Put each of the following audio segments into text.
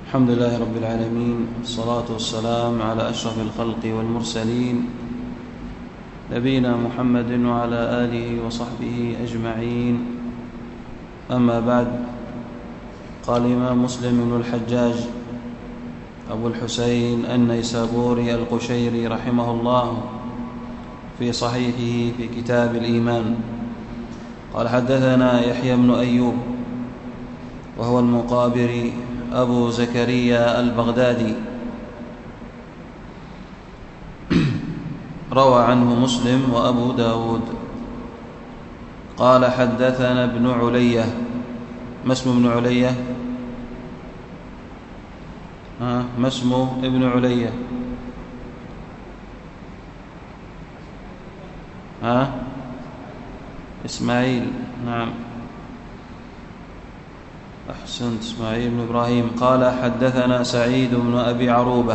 الحمد لله رب العالمين، والصلاة والسلام على أشرف الخلق والمرسلين نبينا محمد وعلى آله وصحبه أجمعين. أما بعد، قال الإمام مسلم بن الحجاج أبو الحسين النيسابوري القشيري رحمه الله في صحيحه في كتاب الإيمان، قال: حدثنا يحيى بن أيوب وهو المقابري أبو زكريا البغدادي، روى عنه مسلم وأبو داود. قال: حدثنا ابن علية. ما اسم ابن علية؟ ما اسم ابن علية؟ إسماعيل. نعم، أحسنت، إسماعيل بن إبراهيم. قال: حدثنا سعيد بن أبي عروبة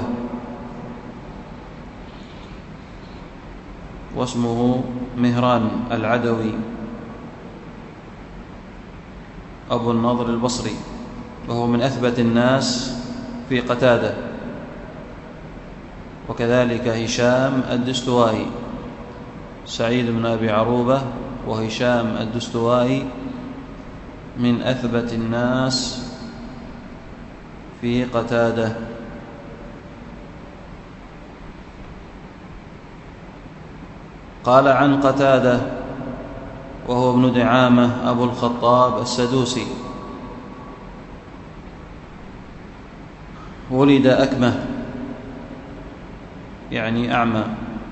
واسمه مهران العدوي أبو النضر البصري، وهو من أثبت الناس في قتادة، وكذلك هشام الدستوائي. سعيد بن أبي عروبة وهشام الدستوائي من أثبت الناس في قتادة. قال: عن قتادة وهو ابن دعامة أبو الخطاب السدوسي، ولد أكمه يعني أعمى،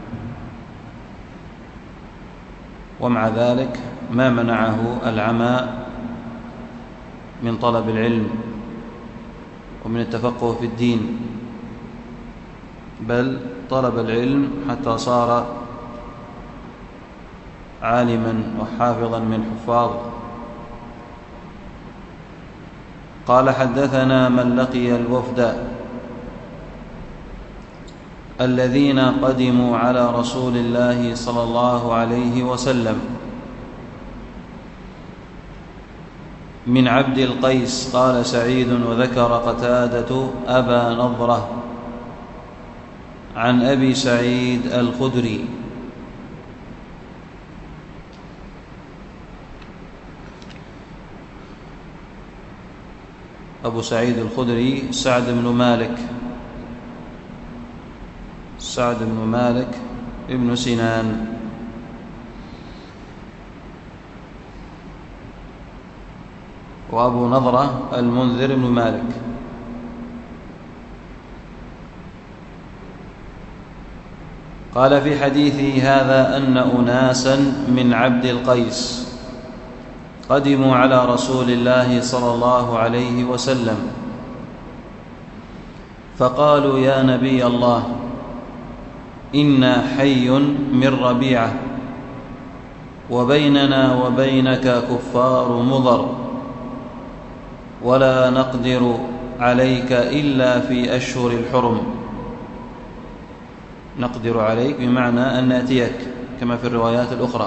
ومع ذلك ما منعه العمى من طلب العلم ومن التفقه في الدين، بل طلب العلم حتى صار عالما وحافظا من حفاظ. قال: حدثنا من لقي الوفد الذين قدموا على رسول الله صلى الله عليه وسلم من عبد القيس. قال سعيد: وذكر قتادة أبا نضرة عن أبي سعيد الخدري. أبو سعيد الخدري سعد بن مالك ابن سنان. وأبو نضرة المنذر بن مالك. قال في حديثه هذا أن أناسا من عبد القيس قدموا على رسول الله صلى الله عليه وسلم فقالوا: يا نبي الله، إنا حي من ربيعة، وبيننا وبينك كفار مضر، ولا نقدر عليك إلا في أشهر الحرم. نقدر عليك بمعنى أن نأتيك كما في الروايات الأخرى.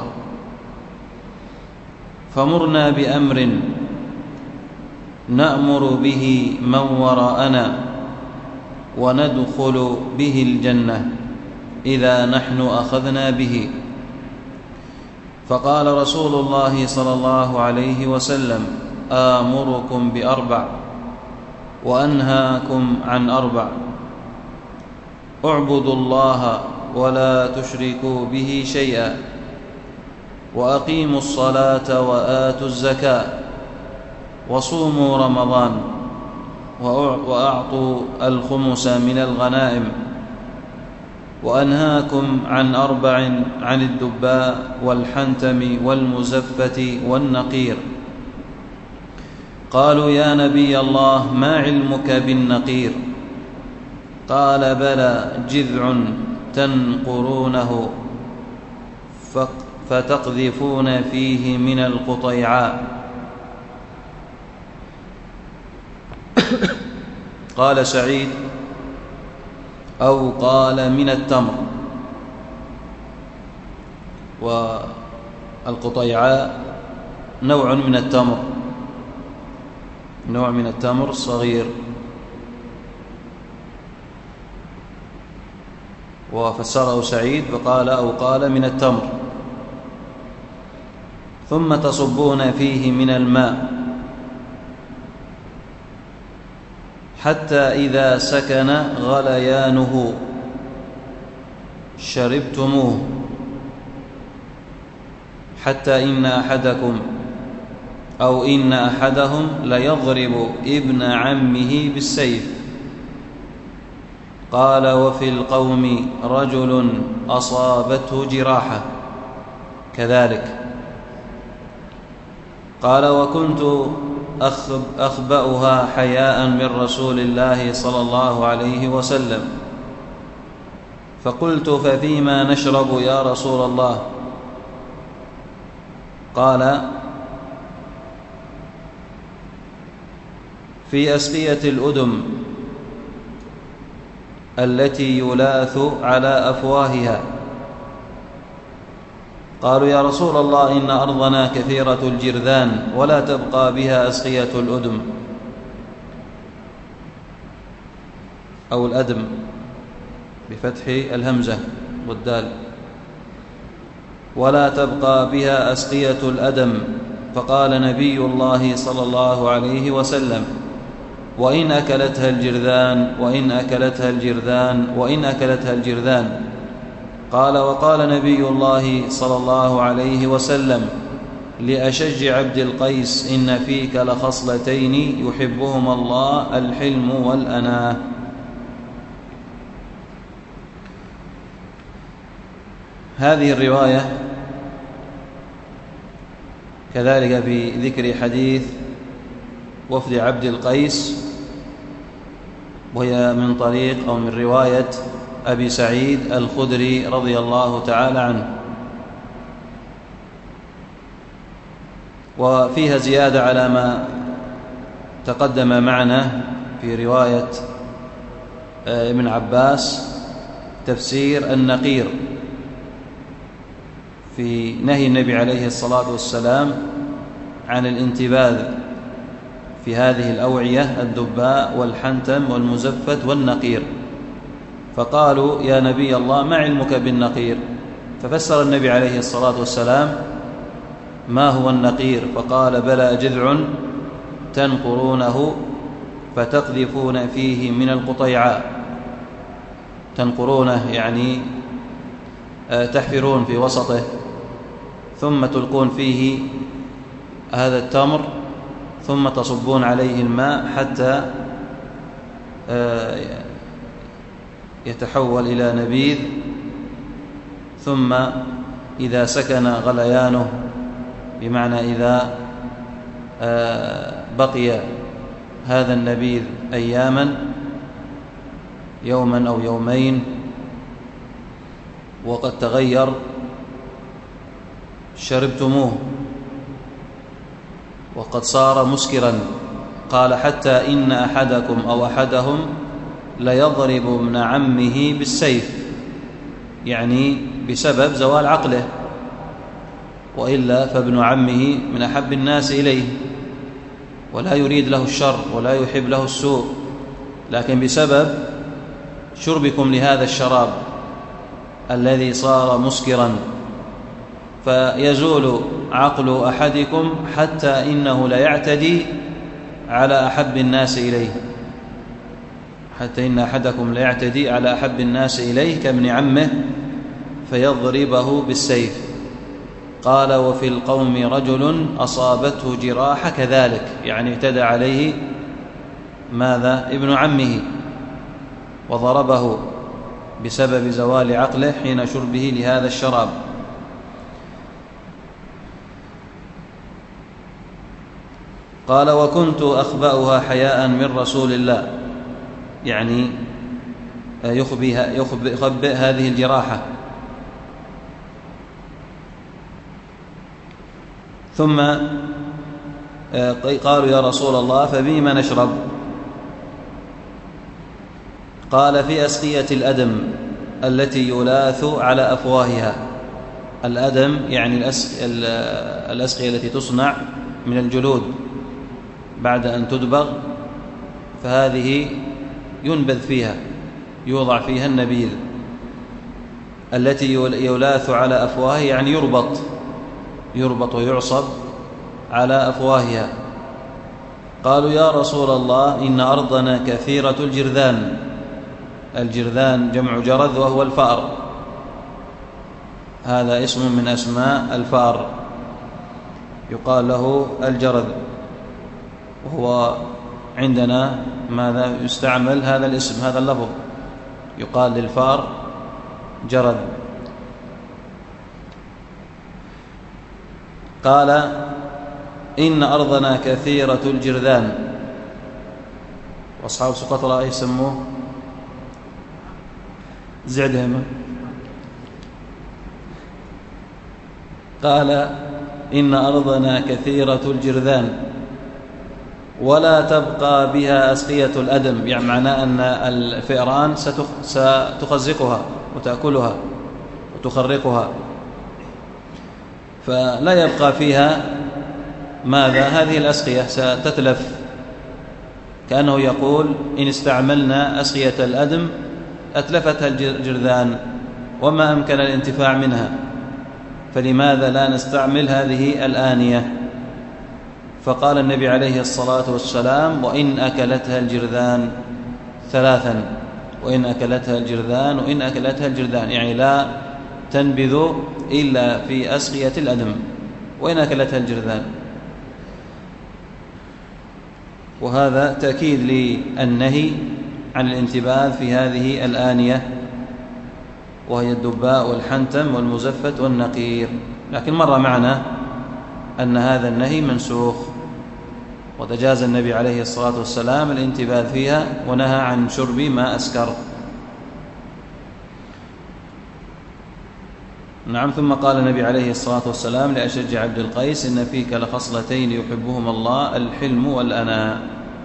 فمرنا بأمر نأمر به من وراءنا وندخل به الجنة إذا نحن أخذنا به. فقال رسول الله صلى الله عليه وسلم: آمركم بأربع وأنهاكم عن أربع: اعبدوا الله ولا تشركوا به شيئا، وأقيموا الصلاة وآتوا الزكاة، وصوموا رمضان، وأعطوا الخمس من الغنائم. وأنهاكم عن أربع: عن الدباء والحنتم والمزفة والنقير. قالوا: يا نبي الله، ما علمك بالنقير؟ قال: بلى، جذع تنقرونه فتقذفون فيه من القطيعاء. قال سعيد: أو قال من التمر. والقطيعاء نوع من التمر صغير، وفسره سعيد فقال أو قال من التمر. ثم تصبون فيه من الماء حتى إذا سكن غليانه شربتموه، حتى إن أحدكم أو إن أحدهم ليضرب ابن عمه بالسيف. قال وفي القوم رجل أصابته جراحة كذلك. قال وكنت أخبأها حياء من رسول الله صلى الله عليه وسلم، فقلت ففيما نشرب يا رسول الله؟ قال في أسقية الأدم التي يلاث على أفواهها. قالوا يا رسول الله إن أرضنا كثيرة الجرذان ولا تبقى بها أسقية الأدم أو الأدم بفتح الهمزة والدال، ولا تبقى بها أسقية الأدم. فقال نبي الله صلى الله عليه وسلم وإن أكلتها الجرذان وإن أكلتها الجرذان وإن أكلتها الجرذان. قال وقال نبي الله صلى الله عليه وسلم لأشج عبد القيس إن فيك لخصلتين يحبهما الله الحلم والأناة. هذه الرواية كذلك في ذكر حديث وفد عبد القيس، وهي من طريق أو من رواية أبي سعيد الخدري رضي الله تعالى عنه، وفيها زيادة على ما تقدم معنا في رواية ابن عباس تفسير النقير في نهي النبي عليه الصلاة والسلام عن الانتباذ في هذه الأوعية الدباء والحنتم والمزفت والنقير. فقالوا يا نبي الله ما علمك بالنقير؟ ففسر النبي عليه الصلاة والسلام ما هو النقير، فقال بلى جذع تنقرونه فتقذفون فيه من القطيعاء. تنقرونه يعني تحفرون في وسطه ثم تلقون فيه هذا التمر ثم تصبون عليه الماء حتى يتحول إلى نبيذ، ثم إذا سكن غليانه بمعنى إذا بقي هذا النبيذ أياما يوما أو يومين وقد تغير شربتموه وقد صار مسكرا. قال حتى إن أحدكم أو أحدهم ليضرب ابن عمه بالسيف، يعني بسبب زوال عقله، وإلا فابن عمه من أحب الناس إليه ولا يريد له الشر ولا يحب له السوء، لكن بسبب شربكم لهذا الشراب الذي صار مسكرا فيزول عقل أحدكم حتى إنه ليعتدي على أحب الناس إليه، حتى إن أحدكم ليعتدي على أحب الناس إليه كابن عمه فيضربه بالسيف. قال وفي القوم رجل أصابته جراحة كذلك، يعني اعتدى عليه ماذا؟ ابن عمه وضربه بسبب زوال عقله حين شربه لهذا الشراب. قال وكنت أخبأها حياء من رسول الله، يعني يخبئ هذه الجراحة. ثم قالوا يا رسول الله فبما نشرب؟ قال في أسقية الأدم التي يلاث على أفواهها. الأدم يعني الأسقية التي تصنع من الجلود بعد أن تدبغ، فهذه ينبذ فيها، يوضع فيها النبيذ. التي يلاث على أفواه يعني يربط ويعصب على أفواهها. قالوا يا رسول الله إن أرضنا كثيرة الجرذان. الجرذان جمع جرذ وهو الفأر، هذا اسم من أسماء الفأر يقال له الجرذ، وهو عندنا ماذا يستعمل هذا الاسم، هذا اللفظ يقال للفأر جرذ. قال إن أرضنا كثيرة الجرذان، وأصحاب سقطرى يسموه زعدهم. قال إن أرضنا كثيرة الجرذان ولا تبقى بها أسقية الأدم، يعني معناه أن الفئران ستخزقها وتأكلها وتخرقها، فلا يبقى فيها ماذا هذه الأسقية، ستتلف. كأنه يقول إن استعملنا أسقية الأدم أتلفتها الجرذان وما أمكن الانتفاع منها، فلماذا لا نستعمل هذه الآنية؟ فقال النبي عليه الصلاة والسلام وإن أكلتها الجرذان ثلاثا، وإن أكلتها الجرذان وإن أكلتها الجرذان، يعني لا تنبذ إلا في أسقية الأدم وإن أكلتها الجرذان. وهذا تأكيد للنهي عن الانتباذ في هذه الآنية، وهي الدباء والحنتم والمزفت والنقير. لكن مر معنا أن هذا النهي منسوخ، وتجاوز النبي عليه الصلاة والسلام الانتباذ فيها ونهى عن شرب ما أسكر. نعم. ثم قال النبي عليه الصلاة والسلام لأشج عبد القيس إن فيك لخصلتين يحبهما الله الحلم والأناء،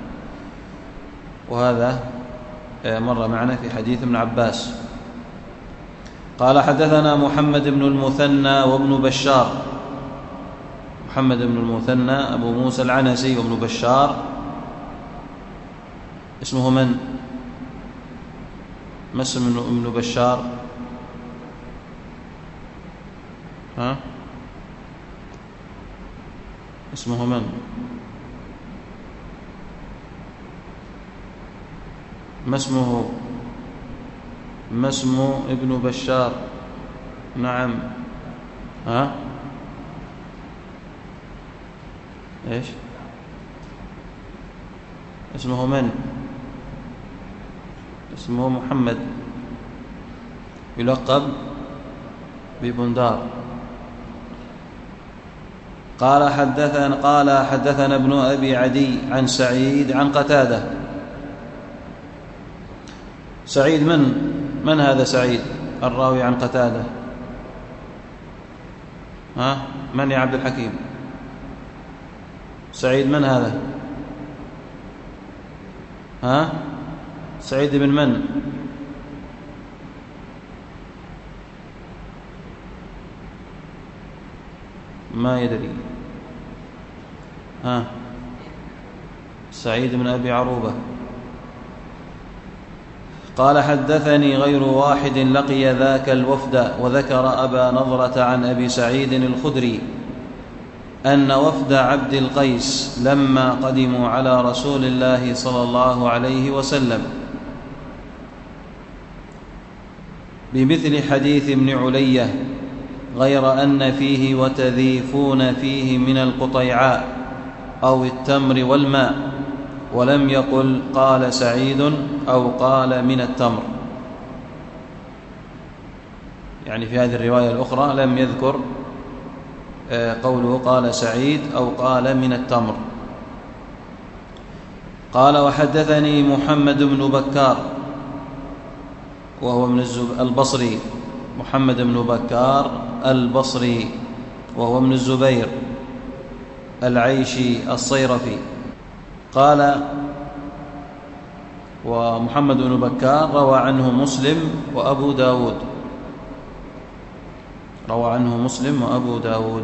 وهذا مر معنا في حديث ابن عباس. قال حدثنا محمد بن المثنى وابن بشار، محمد بن المثنى أبو موسى العنسي، وابن بشار اسمه من؟ ما اسم ابن بشار؟ ها؟ اسمه من؟ ما اسمه؟ ما اسم ابن بشار؟ نعم. ها؟ ايش اسمه؟ من؟ اسمه محمد، يلقب ببندار. قال حدثنا ابن أبي عدي عن سعيد عن قتادة. سعيد من هذا سعيد الراوي عن قتادة؟ ها؟ من يا عبد الحكيم؟ سعيد من هذا؟ ها؟ سعيد بن من؟ ما يدري. ها؟ سعيد بن أبي عروبة. قال حدثني غير واحد لقي ذاك الوفد، وذكر أبا نضرة عن أبي سعيد الخدري أن وفد عبد القيس لما قدموا على رسول الله صلى الله عليه وسلم بمثل حديث ابن علية، غير أن فيه وتذيفون فيه من القطيعاء أو التمر والماء، ولم يقل قال سعيد أو قال من التمر. يعني في هذه الرواية الأخرى لم يذكر قوله قال سعيد أو قال من التمر. قال وحدثني محمد بن بكار وهو من البصري، محمد بن بكار البصري وهو من الزبير العيشي الصيرفي. قال ومحمد بن بكار روى عنه مسلم وأبو داود، روى عنه مسلم وأبو داود،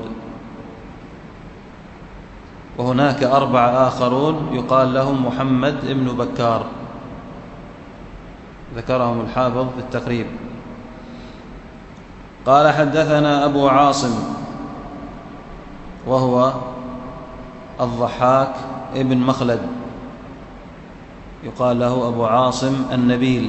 وهناك 4 آخرون يقال لهم محمد بن بكار، ذكرهم الحافظ في التقريب. قال حدثنا أبو عاصم وهو الضحاك ابن مخلد، يقال له أبو عاصم النبيل.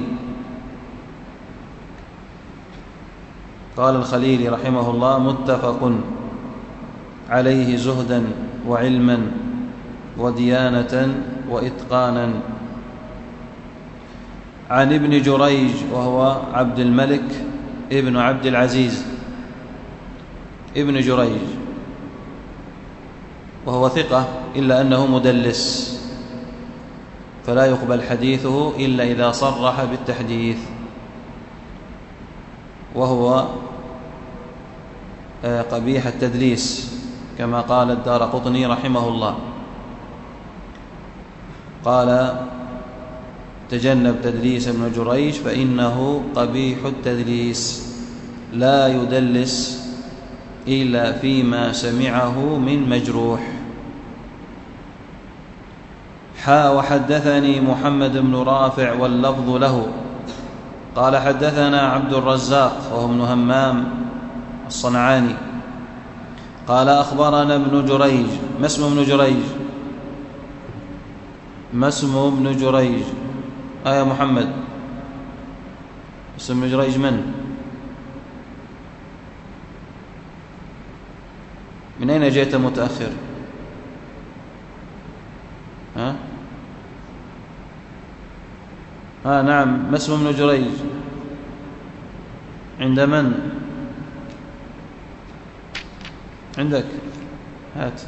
قال الخليلي رحمه الله: متفق عليه زهدا وعلما وديانة وإتقانا. عن ابن جريج وهو عبد الملك ابن عبد العزيز ابن جريج، وهو ثقة إلا أنه مدلس، فلا يقبل حديثه إلا إذا صرح بالتحديث، وهو قبيح التدليس كما قال الدارقطني رحمه الله. قال: تجنب تدليس ابن جريج فإنه قبيح التدليس، لا يدلس إلا فيما سمعه من مجروح. وحدثني محمد بن رافع واللفظ له قال: حدثنا عبد الرزاق وهو ابن همام الصنعاني قال: أخبرنا ابن جريج. ما اسم ابن جريج؟ ما اسم ابن جريج؟ يا محمد، اسم ابن جريج من أين جئت متأخر؟ نعم، ما اسم ابن جريج؟ عند من؟ عندك؟ هات.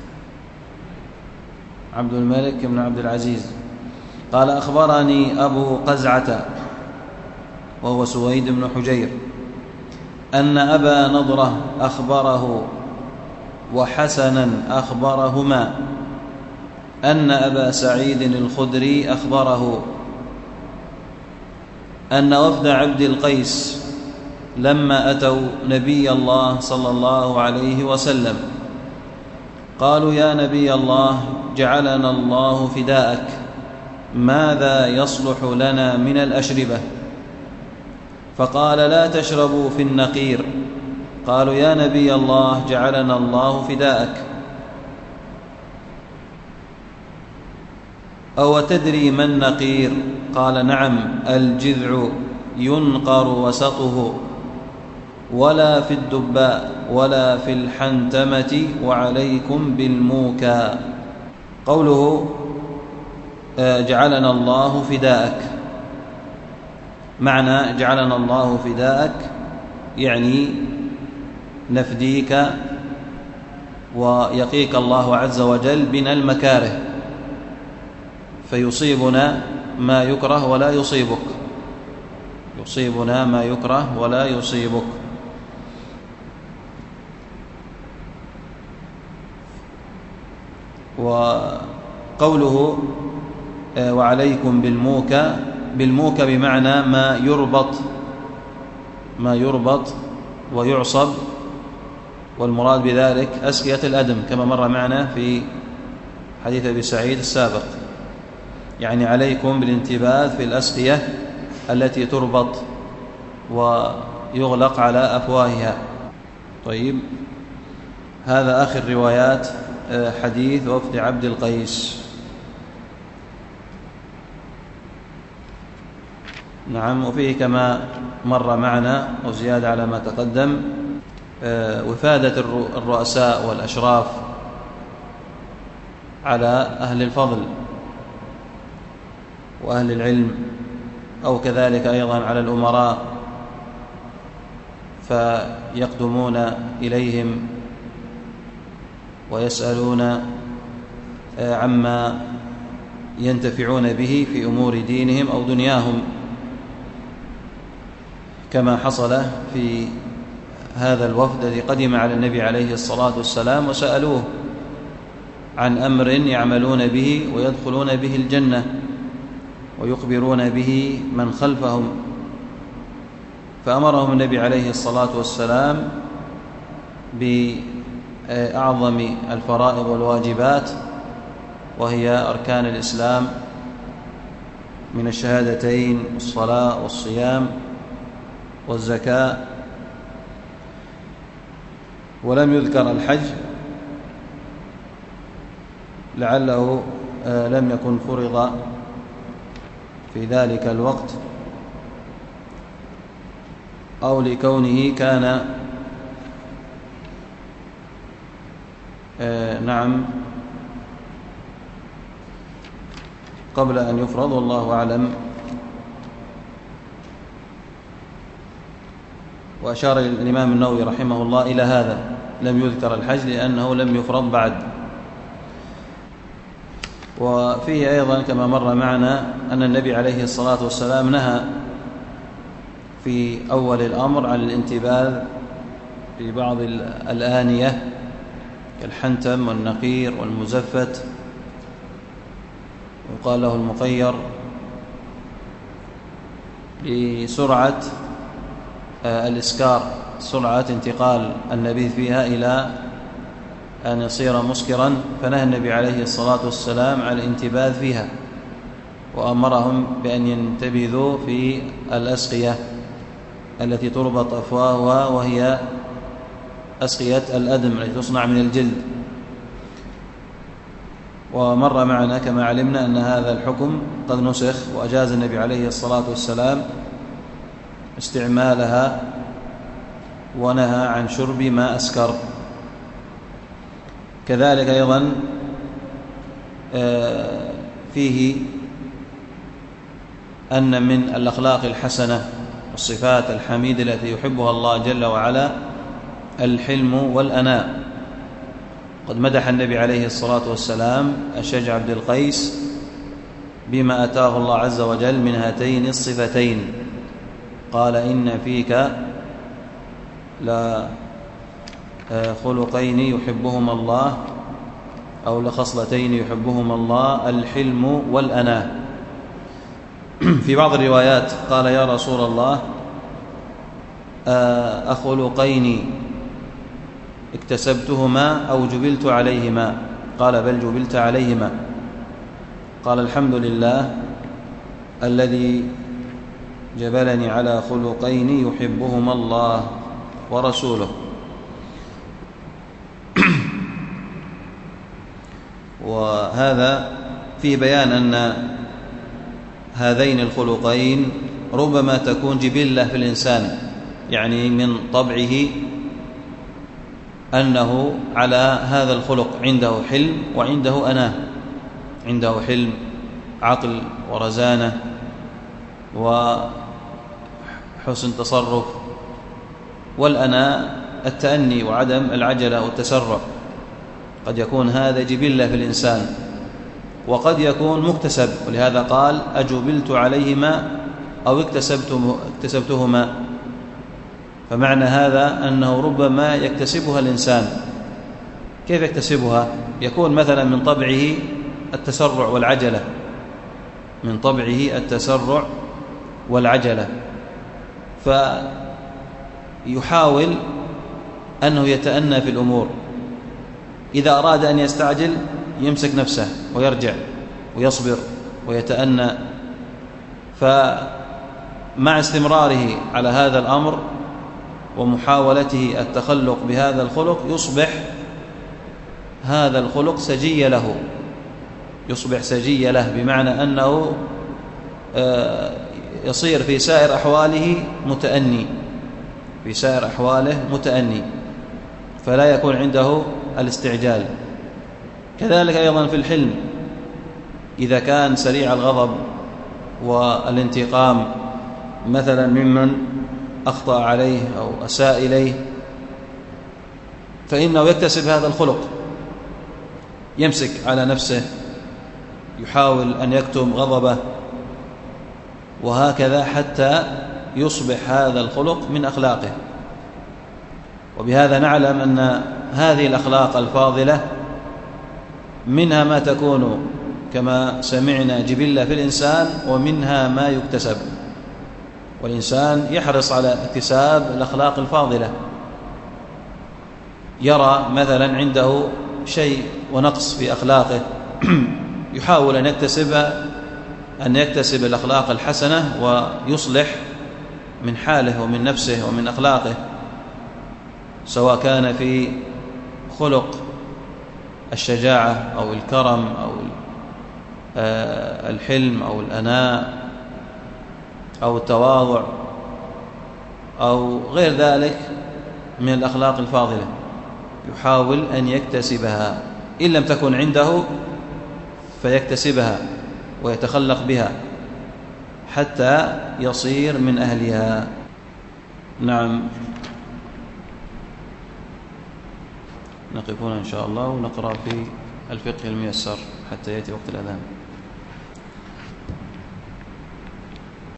عبد الملك بن عبد العزيز. قال: أخبرني أبو قزعة وهو سويد بن حجير أن أبا نضرة أخبره وحسنا أخبرهما أن أبا سعيد الخدري أخبره أن وفد عبد القيس لما أتوا نبي الله صلى الله عليه وسلم قالوا: يا نبي الله، جعلنا الله فداءك، ماذا يصلح لنا من الأشربة؟ فقال: لا تشربوا في النقير. قالوا: يا نبي الله، جعلنا الله فداءك، أو تدري ما النقير؟ قال: نعم، الجذع ينقر وسطه، ولا في الدباء ولا في الحنتمة، وعليكم بالموكى. قوله جعلنا الله فداءك، معنى جعلنا الله فداءك يعني نفديك ويقيك الله عز وجل بنا المكاره، فيصيبنا ما يكره ولا يصيبك، يصيبنا ما يكره ولا يصيبك. وقوله وعليكم بالموكى، بالموكى بمعنى ما يربط ويعصب، والمراد بذلك أسقية الأدم كما مر معنا في حديث أبي سعيد السابق، يعني عليكم بالانتباذ في الأسقية التي تربط ويغلق على أفواهها. طيب، هذا آخر روايات حديث وفد عبد القيس. نعم، وفيه كما مر معنا وزيادة على ما تقدم وفادة الرؤساء والأشراف على أهل الفضل وأهل العلم، أو كذلك أيضا على الأمراء، فيقدمون إليهم ويسألون عما ينتفعون به في أمور دينهم أو دنياهم، كما حصل في هذا الوفد الذي قدم على النبي عليه الصلاة والسلام وسألوه عن أمر يعملون به ويدخلون به الجنة ويخبرون به من خلفهم، فأمرهم النبي عليه الصلاة والسلام بأعظم الفرائض والواجبات، وهي أركان الإسلام من الشهادتين والصلاة والصيام والزكاة، ولم يذكر الحج لعله لم يكن فرض في ذلك الوقت، أو لكونه كان نعم قبل أن يفرض، والله أعلم. وأشار الإمام النووي رحمه الله إلى هذا، لم يذكر الحج لأنه لم يفرض بعد. وفيه أيضا كما مر معنا أن النبي عليه الصلاة والسلام نهى في أول الأمر عن الانتباذ في بعض الآنية كالحنتم والنقير والمزفت، وقال له المقير لسرعة الإسكار، سرعة انتقال النبيذ فيها إلى أن يصير مسكرا، فنهى النبي عليه الصلاة والسلام عن الانتباذ فيها، وأمرهم بأن ينتبذوا في الأسقية التي تربط أفواهها، وهي أسقية الأدم التي تصنع من الجلد. ومر معنا كما علمنا أن هذا الحكم قد نسخ، وأجاز النبي عليه الصلاة والسلام استعمالها ونهى عن شرب ما أسكر. كذلك أيضا فيه أن من الأخلاق الحسنة والصفات الحميدة التي يحبها الله جل وعلا الحلم والأناء. قد مدح النبي عليه الصلاة والسلام الشجع عبد القيس بما أتاه الله عز وجل من هاتين الصفتين، قال إن فيك لخلقين يحبهما الله، أو لخصلتين يحبهما الله، الحلم والأناة. في بعض الروايات قال يا رسول الله أخلقين اكتسبتهما أو جبلت عليهما؟ قال بل جبلت عليهما. قال الحمد لله الذي جبلني على خلقين يحبهما الله ورسوله. وهذا في بيان أن هذين الخلقين ربما تكون جبلة في الإنسان، يعني من طبعه أنه على هذا الخلق، عنده حلم وعنده أناه، عنده حلم عقل ورزانة وحسن تصرف، والأناء التأني وعدم العجلة والتسرع. قد يكون هذا جبلة في الإنسان وقد يكون مكتسب، ولهذا قال أجبلت عليهما أو اكتسبتهما. فمعنى هذا أنه ربما يكتسبها الإنسان. كيف يكتسبها؟ يكون مثلا من طبعه التسرع والعجلة، من طبعه التسرع والعجلة، فيحاول أنه يتأنى في الأمور. إذا أراد أن يستعجل يمسك نفسه ويرجع ويصبر ويتأنى. فمع استمراره على هذا الأمر ومحاولته التخلق بهذا الخلق يصبح هذا الخلق سجي له، يصبح سجي له، بمعنى أنه يصير في سائر أحواله متأني، في سائر أحواله متأني، فلا يكون عنده الاستعجال. كذلك أيضا في الحلم، إذا كان سريع الغضب والانتقام مثلا ممن أخطأ عليه أو أساء إليه، فإنه يكتسب هذا الخلق، يمسك على نفسه، يحاول أن يكتم غضبه، وهكذا حتى يصبح هذا الخلق من أخلاقه. وبهذا نعلم أن هذه الأخلاق الفاضلة منها ما تكون كما سمعنا جبلة في الإنسان، ومنها ما يكتسب، والإنسان يحرص على اكتساب الأخلاق الفاضلة. يرى مثلا عنده شيء ونقص في أخلاقه يحاول أن يكتسب الأخلاق الحسنة ويصلح من حاله ومن نفسه ومن أخلاقه. سواء كان في خلق الشجاعة أو الكرم أو الحلم أو الأناء أو التواضع أو غير ذلك من الأخلاق الفاضلة، يحاول أن يكتسبها، إن لم تكن عنده فيكتسبها ويتخلق بها حتى يصير من أهلها. نعم، نقف هنا إن شاء الله ونقرأ في الفقه الميسر حتى يأتي وقت الأذان.